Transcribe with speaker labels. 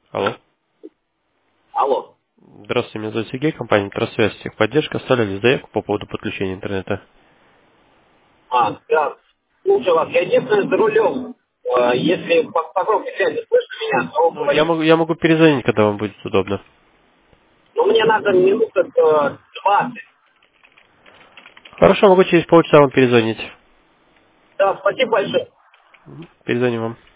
Speaker 1: Алло.
Speaker 2: Алло.
Speaker 1: Здравствуйте, меня зовут Сергей, компания «Тросвязь», техподдержка. Оставляли заявку по поводу подключения интернета.
Speaker 2: Да. Слушаю вас. Я единственный за рулем. Если по громкой связи слышно меня, то
Speaker 1: Ну, я
Speaker 2: говорите.
Speaker 1: могу, я могу перезвонить, когда вам будет удобно.
Speaker 2: Но мне надо минут 20.
Speaker 1: Хорошо, могу через полчаса вам перезвонить.
Speaker 2: Да, спасибо большое.
Speaker 1: Перезвоним вам.